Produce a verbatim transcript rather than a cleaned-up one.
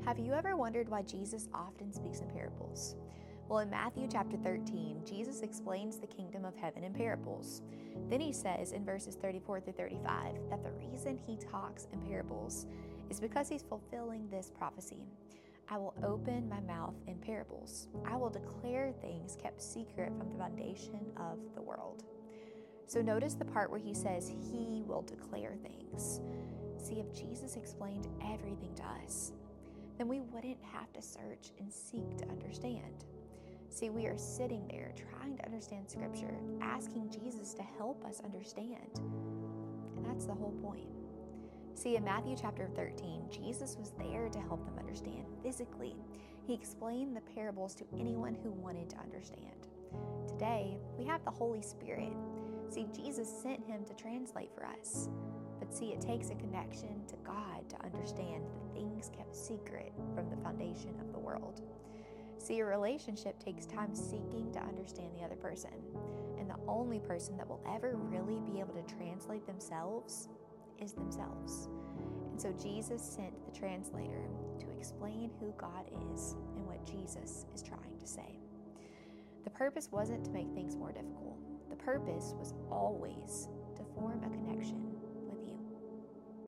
Have you ever wondered why Jesus often speaks in parables? Well, in Matthew chapter thirteen, Jesus explains the kingdom of heaven in parables. Then he says in verses thirty-four through thirty-five that the reason he talks in parables is because he's fulfilling this prophecy. I will open my mouth in parables. I will declare things kept secret from the foundation of the world. So notice the part where he says he will declare things. See, if Jesus explained everything to us, then we wouldn't have to search and seek to understand. See, we are sitting there trying to understand Scripture, asking Jesus to help us understand. And that's the whole point. See, in Matthew chapter thirteen, Jesus was there to help them understand physically. He explained the parables to anyone who wanted to understand. Today, we have the Holy Spirit. See, Jesus sent him to translate for us. But see, it takes a connection to God to understand the things kept secret from the foundation of the world. See, a relationship takes time seeking to understand the other person. And the only person that will ever really be able to translate themselves is themselves. And so Jesus sent the translator to explain who God is and what Jesus is trying to say. The purpose wasn't to make things more difficult. The purpose was always to form a connection